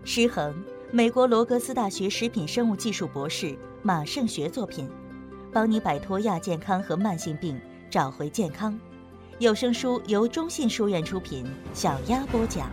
失衡，美国罗格斯大学食品生物技术博士马胜学作品，帮你摆脱亚健康和慢性病，找回健康。有声书由中信书院出品，小鸭播讲。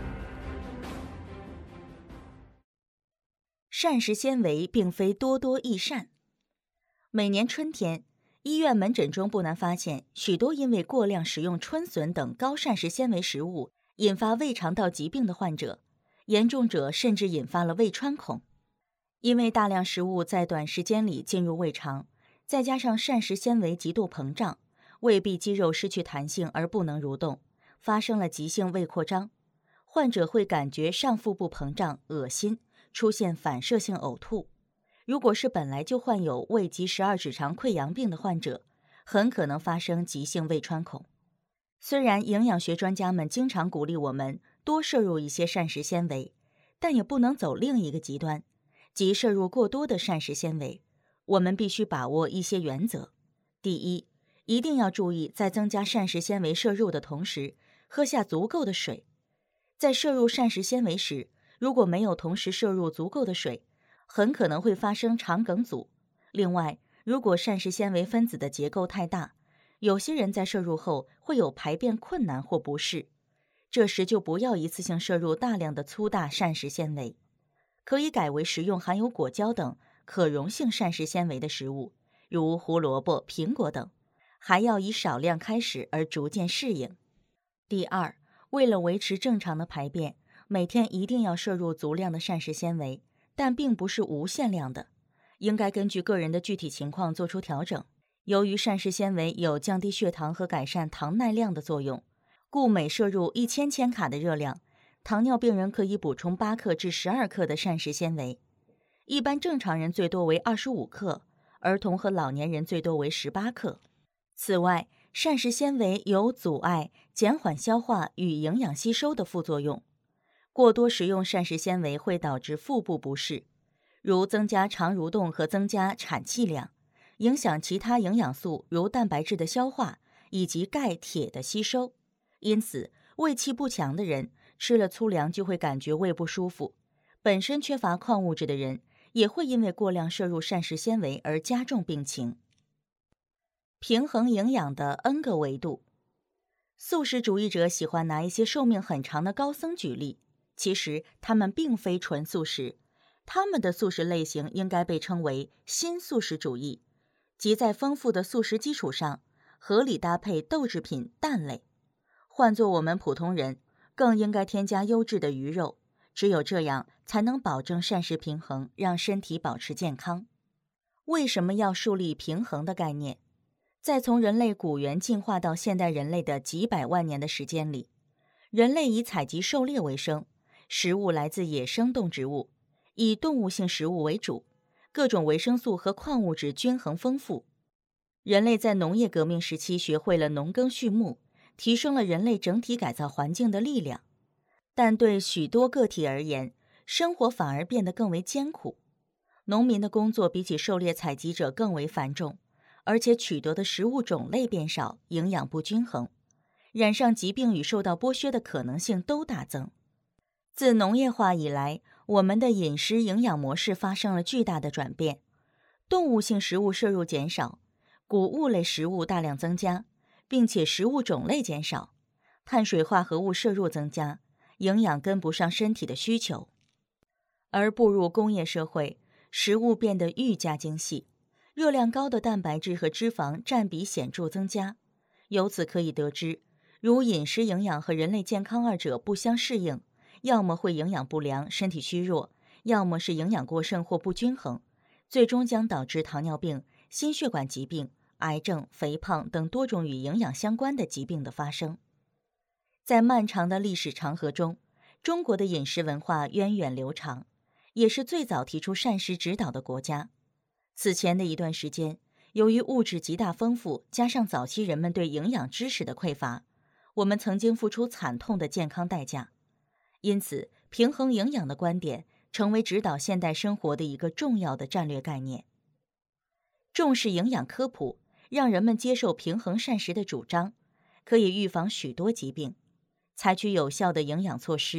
膳食纤维并非多多益善。每年春天，医院门诊中不难发现许多因为过量食用春笋等高膳食纤维食物引发胃肠道疾病的患者，严重者甚至引发了胃穿孔。因为大量食物在短时间里进入胃肠，再加上膳食纤维极度膨胀，胃壁肌肉失去弹性而不能蠕动，发生了急性胃扩张。患者会感觉上腹部膨胀、恶心，出现反射性呕吐。如果是本来就患有胃及十二指肠溃疡病的患者，很可能发生急性胃穿孔。虽然营养学专家们经常鼓励我们多摄入一些膳食纤维，但也不能走另一个极端，即摄入过多的膳食纤维。我们必须把握一些原则。第一，一定要注意在增加膳食纤维摄入的同时，喝下足够的水。在摄入膳食纤维时，如果没有同时摄入足够的水，很可能会发生肠梗阻。另外，如果膳食纤维分子的结构太大，有些人在摄入后会有排便困难或不适，这时就不要一次性摄入大量的粗大膳食纤维，可以改为食用含有果胶等可溶性膳食纤维的食物，如胡萝卜、苹果等，还要以少量开始而逐渐适应。第二，为了维持正常的排便，每天一定要摄入足量的膳食纤维，但并不是无限量的，应该根据个人的具体情况做出调整。由于膳食纤维有降低血糖和改善糖耐量的作用，故每摄入1000千卡的热量，糖尿病人可以补充8克至12克的膳食纤维。一般正常人最多为25克，儿童和老年人最多为18克。此外，膳食纤维有阻碍、减缓消化与营养吸收的副作用。过多食用膳食纤维会导致腹部不适，如增加肠蠕动和增加产气量，影响其他营养素如蛋白质的消化以及钙、铁的吸收。因此，胃气不强的人吃了粗粮就会感觉胃不舒服。本身缺乏矿物质的人也会因为过量摄入膳食纤维而加重病情。平衡营养的 N 个维度。素食主义者喜欢拿一些寿命很长的高僧举例，其实他们并非纯素食，他们的素食类型应该被称为新素食主义，即在丰富的素食基础上，合理搭配豆制品、蛋类。换作我们普通人，更应该添加优质的鱼肉，只有这样才能保证膳食平衡，让身体保持健康。为什么要树立平衡的概念？在从人类古猿进化到现代人类的几百万年的时间里，人类以采集狩猎为生，食物来自野生动植物，以动物性食物为主，各种维生素和矿物质均衡丰富。人类在农业革命时期学会了农耕畜牧，提升了人类整体改造环境的力量。但对许多个体而言，生活反而变得更为艰苦。农民的工作比起狩猎采集者更为繁重，而且取得的食物种类变少，营养不均衡，染上疾病与受到剥削的可能性都大增。自农业化以来，我们的饮食营养模式发生了巨大的转变，动物性食物摄入减少，谷物类食物大量增加，并且食物种类减少，碳水化合物摄入增加，营养跟不上身体的需求。而步入工业社会，食物变得愈加精细，热量高的蛋白质和脂肪占比显著增加。由此可以得知，如饮食营养和人类健康二者不相适应，要么会营养不良，身体虚弱，要么是营养过剩或不均衡，最终将导致糖尿病、心血管疾病、癌症、肥胖等多种与营养相关的疾病的发生。在漫长的历史长河中，中国的饮食文化源远流长，也是最早提出膳食指导的国家。此前的一段时间，由于物质极大丰富，加上早期人们对营养知识的匮乏，我们曾经付出惨痛的健康代价。因此，平衡营养的观点成为指导现代生活的一个重要的战略概念。重视营养科普，让人们接受平衡膳食的主张，可以预防许多疾病。采取有效的营养措施，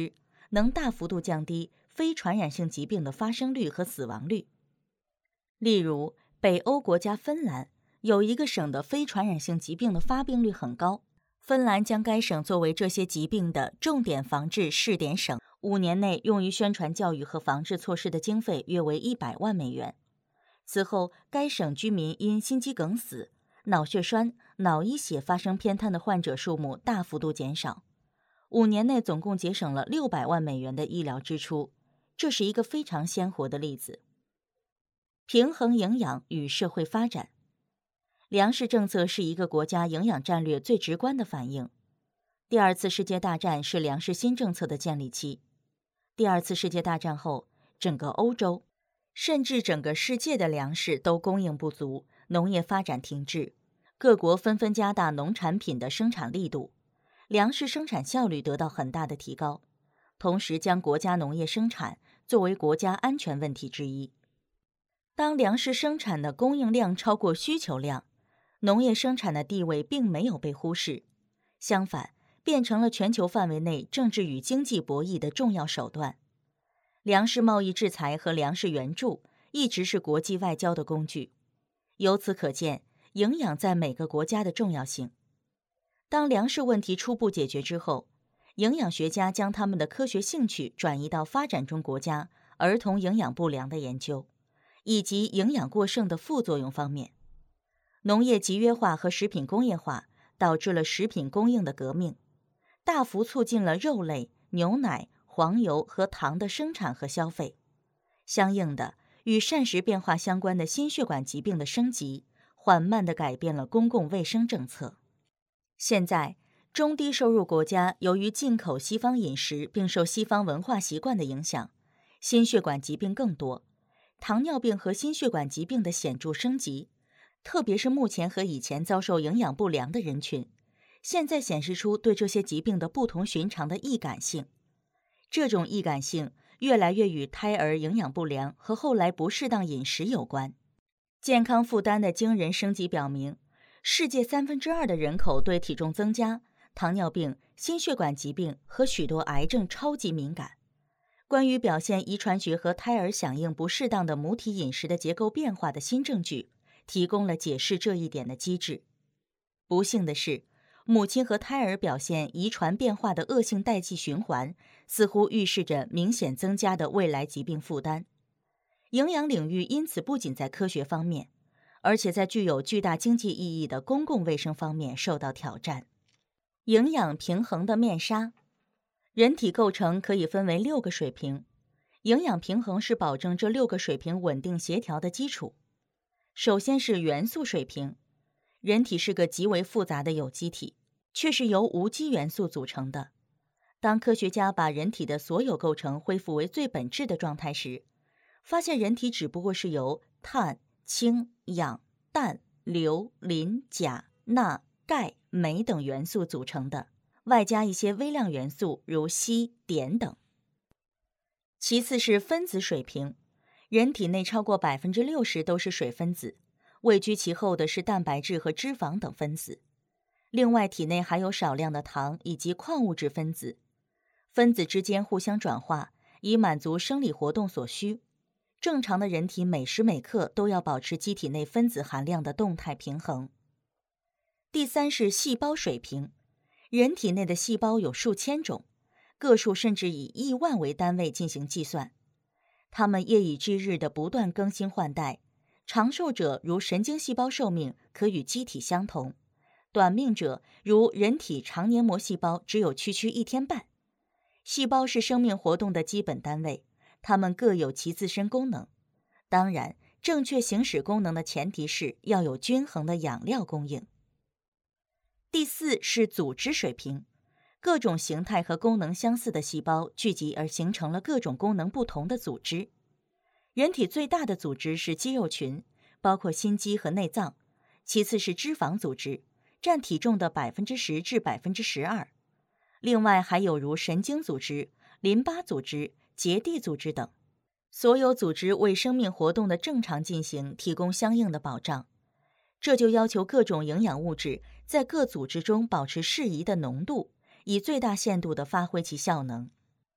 能大幅度降低非传染性疾病的发生率和死亡率。例如，北欧国家芬兰有一个省的非传染性疾病的发病率很高，芬兰将该省作为这些疾病的重点防治试点省，5年内用于宣传教育和防治措施的经费约为100万美元。此后，该省居民因心肌梗死、脑血栓、脑溢血发生偏瘫的患者数目大幅度减少，5年内总共节省了600万美元的医疗支出，这是一个非常鲜活的例子。平衡营养与社会发展，粮食政策是一个国家营养战略最直观的反映。第二次世界大战是粮食新政策的建立期。第二次世界大战后，整个欧洲，甚至整个世界的粮食都供应不足，农业发展停滞，各国纷纷加大农产品的生产力度，粮食生产效率得到很大的提高，同时将国家农业生产作为国家安全问题之一。当粮食生产的供应量超过需求量，农业生产的地位并没有被忽视，相反，变成了全球范围内政治与经济博弈的重要手段。粮食贸易制裁和粮食援助一直是国际外交的工具，由此可见，营养在每个国家的重要性。当粮食问题初步解决之后，营养学家将他们的科学兴趣转移到发展中国家儿童营养不良的研究，以及营养过剩的副作用方面。农业集约化和食品工业化导致了食品供应的革命，大幅促进了肉类、牛奶、黄油和糖的生产和消费。相应的，与膳食变化相关的心血管疾病的升级，缓慢地改变了公共卫生政策。现在，中低收入国家由于进口西方饮食并受西方文化习惯的影响，心血管疾病更多，糖尿病和心血管疾病的显著升级，特别是目前和以前遭受营养不良的人群，现在显示出对这些疾病的不同寻常的易感性。这种易感性越来越与胎儿营养不良和后来不适当饮食有关。健康负担的惊人升级表明，世界2/3的人口对体重增加、糖尿病、心血管疾病和许多癌症超级敏感。关于表现遗传学和胎儿响应不适当的母体饮食的结构变化的新证据，提供了解释这一点的机制。不幸的是，母亲和胎儿表现遗传变化的恶性代际循环，似乎预示着明显增加的未来疾病负担。营养领域因此不仅在科学方面，而且在具有巨大经济意义的公共卫生方面受到挑战。营养平衡的面纱。人体构成可以分为6个水平，营养平衡是保证这6个水平稳定协调的基础。首先是元素水平，人体是个极为复杂的有机体，却是由无机元素组成的。当科学家把人体的所有构成恢复为最本质的状态时，发现人体只不过是由碳、氢、氧、氮、硫、磷、钾、钠、钙、镁等元素组成的，外加一些微量元素如硒、碘等。其次是分子水平，人体内超过60%都是水分子，位居其后的是蛋白质和脂肪等分子。另外，体内还有少量的糖以及矿物质分子，分子之间互相转化，以满足生理活动所需。正常的人体每时每刻都要保持机体内分子含量的动态平衡。第三是细胞水平，人体内的细胞有数千种，个数甚至以亿万为单位进行计算。它们夜以继日地不断更新换代，长寿者如神经细胞寿命可与机体相同，短命者如人体肠黏膜细胞只有区1天半。细胞是生命活动的基本单位，它们各有其自身功能。当然，正确行使功能的前提是要有均衡的养料供应。第四是组织水平，各种形态和功能相似的细胞聚集而形成了各种功能不同的组织。人体最大的组织是肌肉群，包括心肌和内脏，其次是脂肪组织，占体重的10%至12%。另外还有如神经组织、淋巴组织、结缔组织等。所有组织为生命活动的正常进行提供相应的保障，这就要求各种营养物质在各组织中保持适宜的浓度，以最大限度地发挥其效能。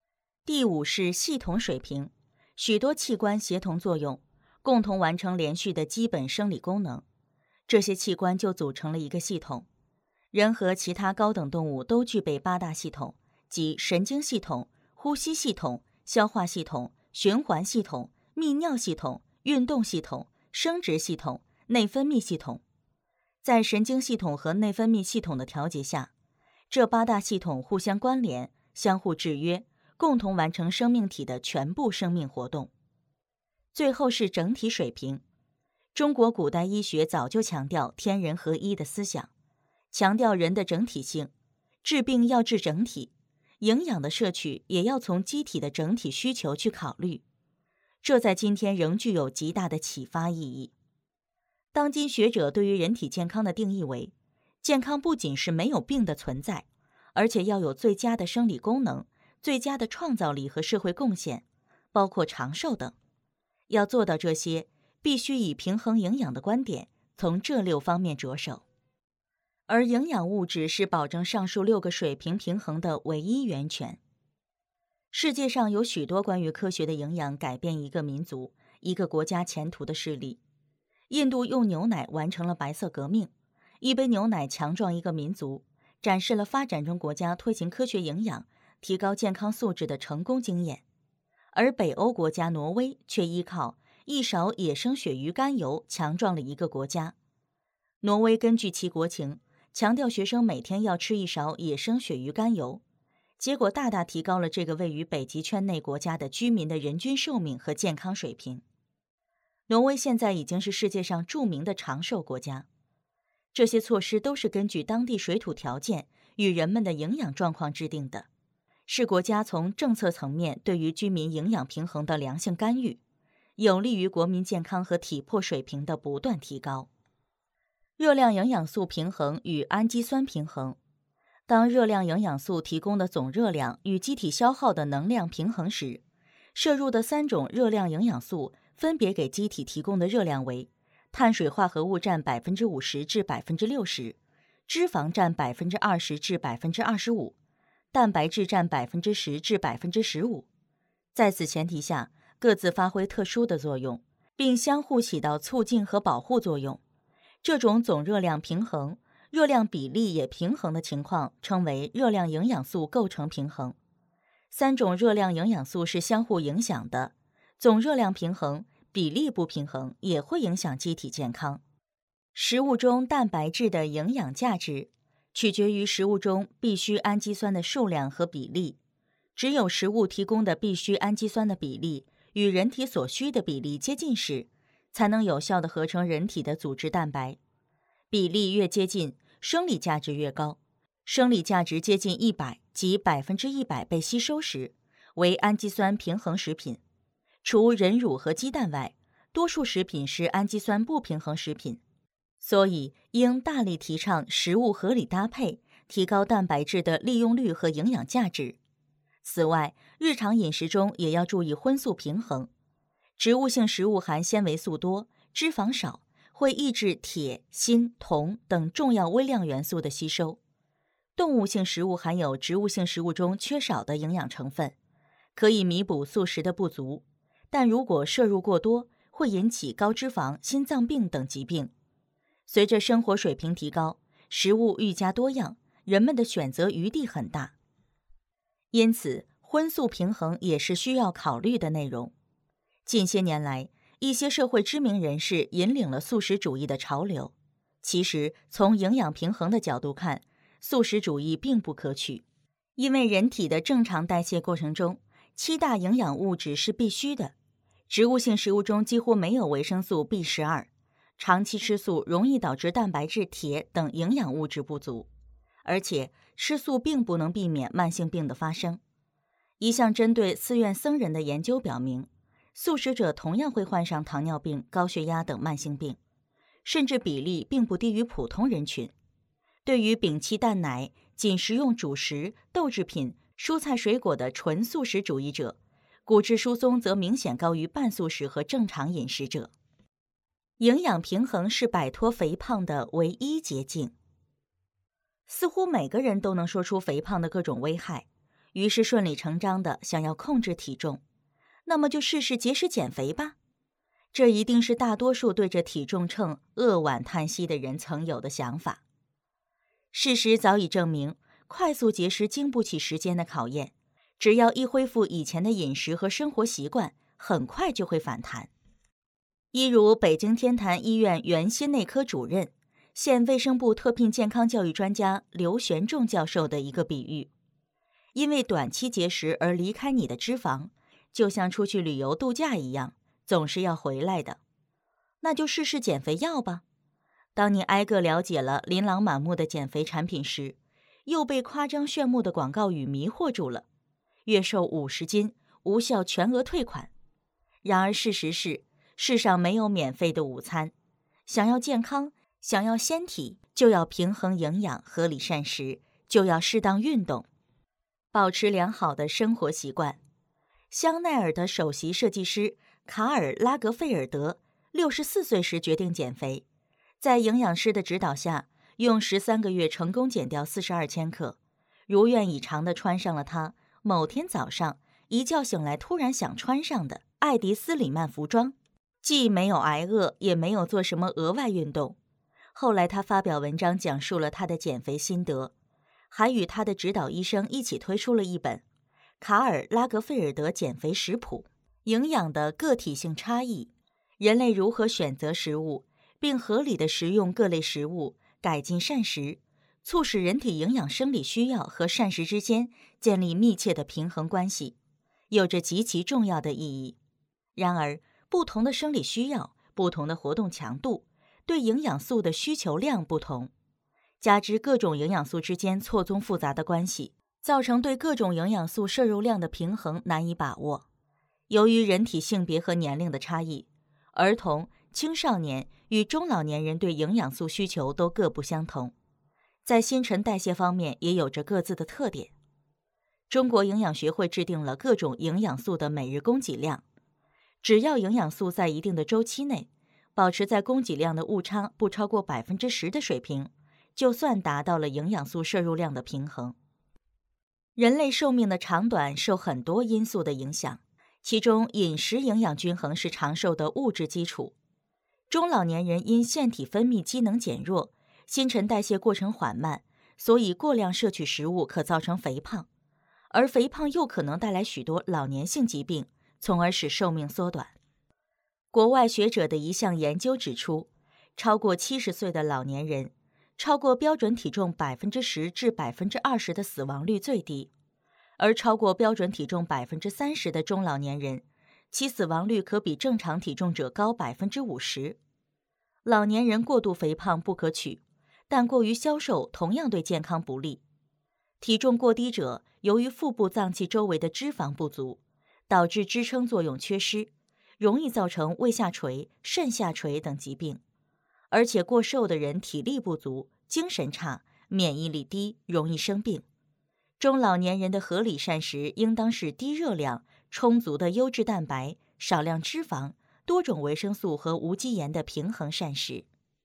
第5是系统水平，许多器官协同作用，共同完成连续的基本生理功能，这些器官就组成了一个系统。人和其他高等动物都具备8大系统，即神经系统、呼吸系统、消化系统、循环系统、泌尿系统、运动系统、生殖系统、内分泌系统。在神经系统和内分泌系统的调节下，这8大系统互相关联，相互制约，共同完成生命体的全部生命活动。最后是整体水平。中国古代医学早就强调天人合一的思想，强调人的整体性，治病要治整体，营养的摄取也要从机体的整体需求去考虑，这在今天仍具有极大的启发意义。当今学者对于人体健康的定义为，健康不仅是没有病的存在，而且要有最佳的生理功能、最佳的创造力和社会贡献，包括长寿等。要做到这些，必须以平衡营养的观点，从这6方面着手。而营养物质是保证上述6个水平平衡的唯一源泉。世界上有许多关于科学的营养改变一个民族、一个国家前途的事例。印度用牛奶完成了白色革命，一杯牛奶强壮一个民族，展示了发展中国家推行科学营养、提高健康素质的成功经验。而北欧国家挪威却依靠一勺野生鳕鱼肝油强壮了一个国家。挪威根据其国情，强调学生每天要吃1勺野生鳕鱼肝油，结果大大提高了这个位于北极圈内国家的居民的人均寿命和健康水平。挪威现在已经是世界上著名的长寿国家。这些措施都是根据当地水土条件与人们的营养状况制定的，是国家从政策层面对于居民营养平衡的良性干预，有利于国民健康和体魄水平的不断提高。热量营养素平衡与氨基酸平衡。当热量营养素提供的总热量与机体消耗的能量平衡时，摄入的3种热量营养素分别给机体提供的热量为：碳水化合物占50%至60%，脂肪占20%至25%，蛋白质占10%至15%。在此前提下，各自发挥特殊的作用，并相互起到促进和保护作用。这种总热量平衡、热量比例也平衡的情况称为热量营养素构成平衡。3种热量营养素是相互影响的，总热量平衡、比例不平衡也会影响机体健康。食物中蛋白质的营养价值取决于食物中必需氨基酸的数量和比例，只有食物提供的必需氨基酸的比例与人体所需的比例接近时，才能有效地合成人体的组织蛋白。比例越接近，生理价值越高。生理价值接近100，即100%被吸收时，为氨基酸平衡食品。除人乳和鸡蛋外，多数食品是氨基酸不平衡食品。所以应大力提倡食物合理搭配，提高蛋白质的利用率和营养价值。此外，日常饮食中也要注意荤素平衡。植物性食物含纤维素多，脂肪少，会抑制铁、锌、铜等重要微量元素的吸收。动物性食物含有植物性食物中缺少的营养成分，可以弥补素食的不足，但如果摄入过多，会引起高脂肪、心脏病等疾病。随着生活水平提高，食物愈加多样，人们的选择余地很大。因此，荤素平衡也是需要考虑的内容。近些年来，一些社会知名人士引领了素食主义的潮流。其实，从营养平衡的角度看，素食主义并不可取，因为人体的正常代谢过程中，7大营养物质是必须的。植物性食物中几乎没有维生素 B12， 长期吃素容易导致蛋白质、铁等营养物质不足，而且吃素并不能避免慢性病的发生。一项针对寺院僧人的研究表明，素食者同样会患上糖尿病、高血压等慢性病，甚至比例并不低于普通人群。对于摒弃蛋奶、仅食用主食、豆制品、蔬菜水果的纯素食主义者，骨质疏松则明显高于半素食和正常饮食者。营养平衡是摆脱肥胖的唯一捷径。似乎每个人都能说出肥胖的各种危害， 于是顺理成章的想要控制体重，那么就试试节食减肥吧。这一定是大多数对着体重秤扼腕叹息的人曾有的想法。事实早已证明，快速节食经不起时间的考验，只要一恢复以前的饮食和生活习惯，很快就会反弹。一如北京天坛医院原心内科主任、现卫生部特聘健康教育专家刘玄仲教授的一个比喻，因为短期节食而离开你的脂肪，就像出去旅游度假一样，总是要回来的。那就试试减肥药吧。当你挨个了解了琳琅满目的减肥产品时，又被夸张炫目的广告语迷惑住了。月瘦50斤，无效全额退款。然而事实是，世上没有免费的午餐。想要健康，想要纤体，就要平衡营养，合理膳食，就要适当运动，保持良好的生活习惯。香奈儿的首席设计师卡尔拉格费尔德64岁时决定减肥，在营养师的指导下，用13个月成功减掉42千克，如愿以偿地穿上了他某天早上一觉醒来突然想穿上的爱迪斯里曼服装，既没有挨饿，也没有做什么额外运动。后来他发表文章讲述了他的减肥心得，还与他的指导医生一起推出了一本《卡尔拉格费尔德减肥食谱》，营养的个体性差异，人类如何选择食物，并合理的食用各类食物，改进膳食，促使人体营养生理需要和膳食之间建立密切的平衡关系，有着极其重要的意义。然而，不同的生理需要，不同的活动强度，对营养素的需求量不同，加之各种营养素之间错综复杂的关系，造成对各种营养素摄入量的平衡难以把握。由于人体性别和年龄的差异，儿童、青少年与中老年人对营养素需求都各不相同，在新陈代谢方面也有着各自的特点。中国营养学会制定了各种营养素的每日供给量，只要营养素在一定的周期内保持在供给量的误差不超过10%的水平，就算达到了营养素摄入量的平衡。人类寿命的长短受很多因素的影响，其中饮食营养均衡是长寿的物质基础。中老年人因腺体分泌机能减弱，新陈代谢过程缓慢，所以过量摄取食物可造成肥胖，而肥胖又可能带来许多老年性疾病，从而使寿命缩短。国外学者的一项研究指出，超过70岁的老年人，超过标准体重10%至20%的死亡率最低，而超过标准体重30%的中老年人，其死亡率可比正常体重者高50%。老年人过度肥胖不可取，但过于消瘦同样对健康不利。体重过低者，由于腹部脏器周围的脂肪不足，导致支撑作用缺失，容易造成胃下垂、肾下垂等疾病。而且过瘦的人体力不足，精神差，免疫力低，容易生病。中老年人的合理膳食应当是低热量、充足的优质蛋白、少量脂肪、多种维生素和无机盐的平衡膳食。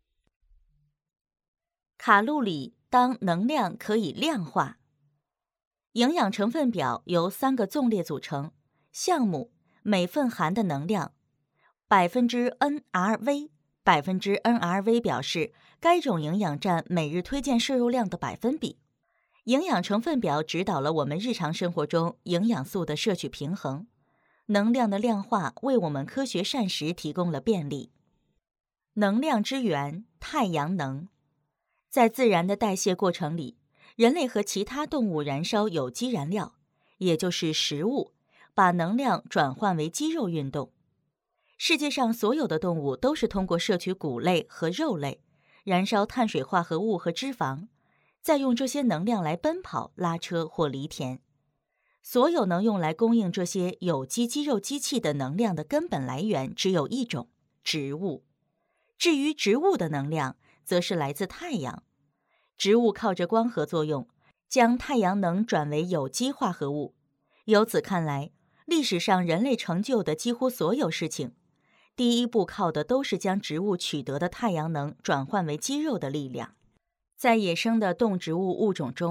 卡路里当能量可以量化。营养成分表由3个纵列组成，项目每份含的能量%NRV，%NRV 表示该种营养占每日推荐摄入量的百分比。营养成分表指导了我们日常生活中营养素的摄取平衡，能量的量化为我们科学膳食提供了便利。能量之源，太阳能。在自然的代谢过程里，人类和其他动物燃烧有机燃料，也就是食物，把能量转换为肌肉运动。世界上所有的动物都是通过摄取谷类和肉类，燃烧碳水化合物和脂肪，再用这些能量来奔跑、拉车或犁田。所有能用来供应这些有机肌肉机器的能量的根本来源只有一种：植物。至于植物的能量，则是来自太阳。植物靠着光合作用，将太阳能转为有机化合物。由此看来，历史上人类成就的几乎所有事情，第一步靠的都是将植物取得的太阳能转换为肌肉的力量。在野生的动植物物种中，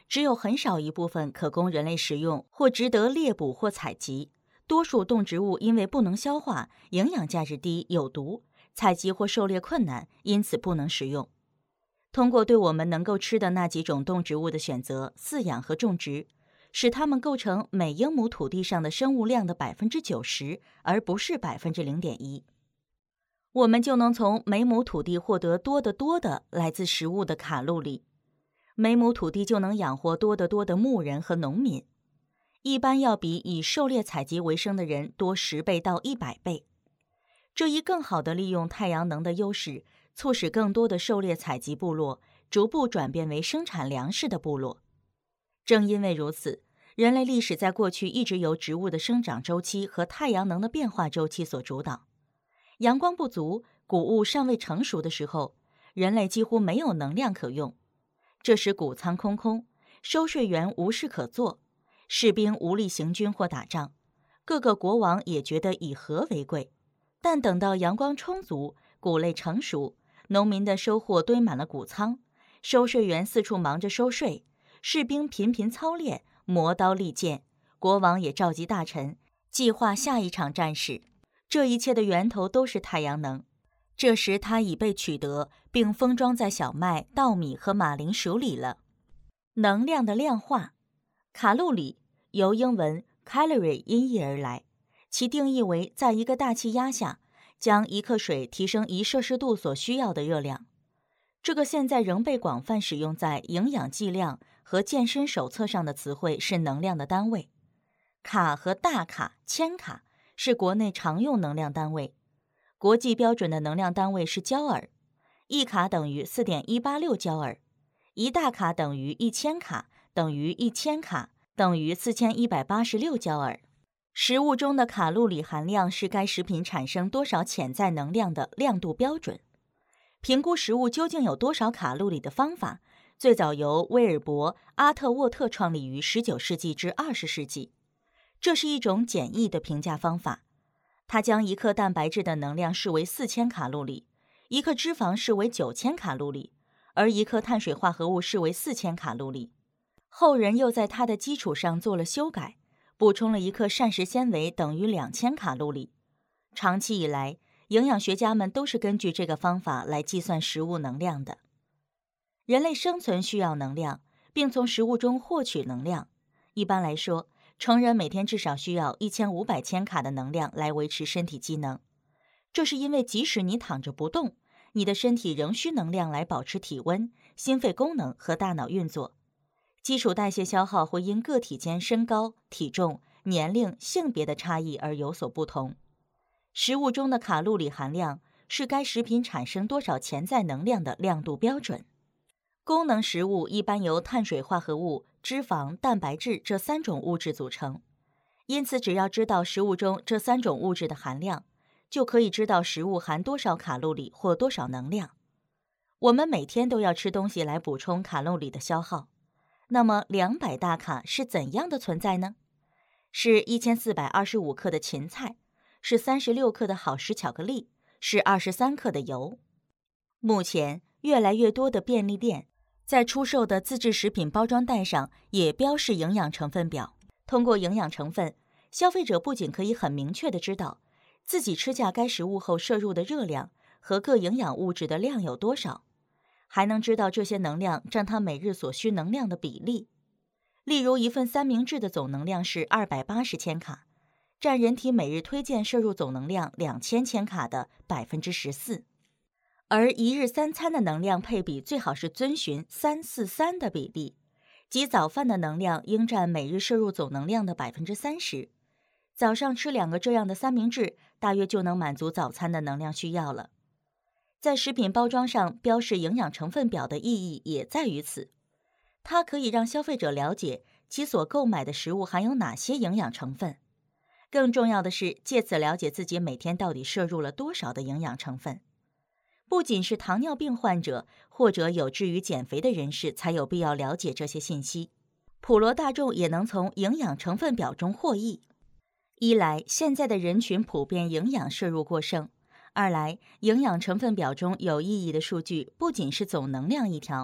只有很少一部分可供人类食用或值得猎捕或采集。多数动植物因为不能消化、营养价值低、有毒，采集或狩猎困难，因此不能食用。通过对我们能够吃的那几种动植物的选择、饲养和种植，使它们构成每英亩土地上的生物量的90%，而不是0.1%。我们就能从每亩土地获得多得多的来自食物的卡路里。每亩土地就能养活多得多的牧人和农民，一般要比以狩猎采集为生的人多10倍到100倍。这一更好地利用太阳能的优势，促使更多的狩猎采集部落逐步转变为生产粮食的部落。正因为如此，人类历史在过去一直由植物的生长周期和太阳能的变化周期所主导。阳光不足，谷物尚未成熟的时候，人类几乎没有能量可用。这时谷仓空空，收税员无事可做，士兵无力行军或打仗，各个国王也觉得以和为贵。但等到阳光充足，谷类成熟，农民的收获堆满了谷仓，收税员四处忙着收税，士兵频频操练，磨刀利剑，国王也召集大臣，计划下一场战事。这一切的源头都是太阳能。这时它已被取得，并封装在小麦、稻米和马铃薯里了。能量的量化，卡路里由英文 calorie 音译而来，其定义为在一个大气压下，将1克水提升1摄氏度所需要的热量。这个现在仍被广泛使用在营养剂量和健身手册上的词汇是能量的单位。卡和大卡、千卡是国内常用能量单位，国际标准的能量单位是焦耳，1卡等于4.186焦耳，1大卡等于1000卡，等于1000卡，等于4186焦耳。食物中的卡路里含量是该食品产生多少潜在能量的亮度标准。评估食物究竟有多少卡路里的方法，最早由威尔伯·阿特沃特创立于19世纪至20世纪。这是一种简易的评价方法，它将1克蛋白质的能量视为4000卡路里，1克脂肪视为9000卡路里，而1克碳水化合物视为4000卡路里。后人又在它的基础上做了修改，补充了1克膳食纤维等于2000卡路里。长期以来，营养学家们都是根据这个方法来计算食物能量的。人类生存需要能量，并从食物中获取能量。一般来说，成人每天至少需要1500千卡的能量来维持身体机能。这是因为即使你躺着不动，你的身体仍需能量来保持体温、心肺功能和大脑运作。基础代谢消耗会因个体间身高、体重、年龄、性别的差异而有所不同。食物中的卡路里含量是该食品产生多少潜在能量的亮度标准。功能食物一般由碳水化合物、脂肪、蛋白质这3种物质组成，因此只要知道食物中这3种物质的含量，就可以知道食物含多少卡路里或多少能量。我们每天都要吃东西来补充卡路里的消耗。那么200大卡是怎样的存在呢？是1425克的芹菜，是36克的好时巧克力，是23克的油。目前，越来越多的便利店在出售的自制食品包装袋上也标示营养成分表。通过营养成分，消费者不仅可以很明确地知道自己吃下该食物后摄入的热量和各营养物质的量有多少，还能知道这些能量占他每日所需能量的比例。例如，一份三明治的总能量是280千卡，占人体每日推荐摄入总能量2000千卡的14%。而一日3餐的能量配比最好是遵循3-4-3的比例，即早饭的能量应占每日摄入总能量的30%。早上吃2个这样的三明治，大约就能满足早餐的能量需要了。在食品包装上标示营养成分表的意义也在于此，它可以让消费者了解其所购买的食物含有哪些营养成分。更重要的是，借此了解自己每天到底摄入了多少的营养成分。不仅是糖尿病患者或者有志于减肥的人士才有必要了解这些信息，普罗大众也能从营养成分表中获益。一来，现在的人群普遍营养摄入过剩；二来，营养成分表中有意义的数据不仅是总能量一条，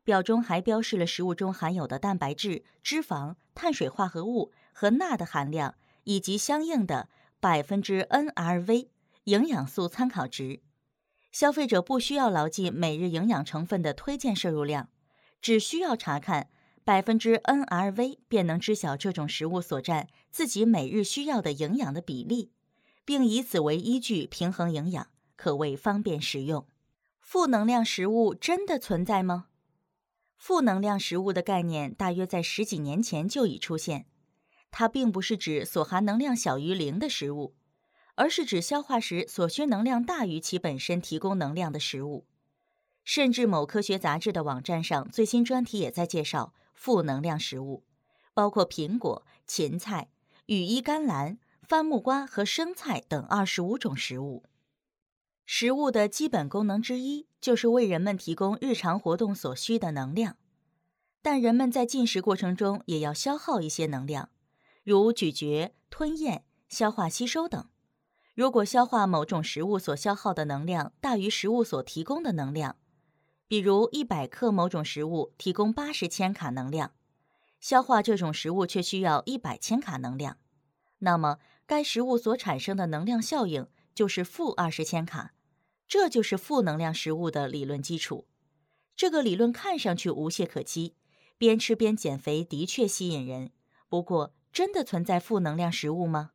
表中还标示了食物中含有的蛋白质、脂肪、碳水化合物和钠的含量，以及相应的%NRV 营养素参考值。消费者不需要牢记每日营养成分的推荐摄入量，只需要查看%NRV 便能知晓这种食物所占自己每日需要的营养的比例，并以此为依据平衡营养，可谓方便实用。负能量食物真的存在吗？负能量食物的概念大约在10几年前就已出现，它并不是指所含能量小于0的食物，而是指消化时所需能量大于其本身提供能量的食物。甚至某科学杂志的网站上最新专题也在介绍负能量食物，包括苹果、芹菜、羽衣甘蓝、番木瓜和生菜等25种食物。食物的基本功能之一就是为人们提供日常活动所需的能量，但人们在进食过程中也要消耗一些能量，如咀嚼、吞咽、消化吸收等。如果消化某种食物所消耗的能量大于食物所提供的能量，比如100克某种食物提供80千卡能量，消化这种食物却需要100千卡能量，那么该食物所产生的能量效应就是-20千卡，这就是负能量食物的理论基础。这个理论看上去无懈可击，边吃边减肥的确吸引人，不过真的存在负能量食物吗？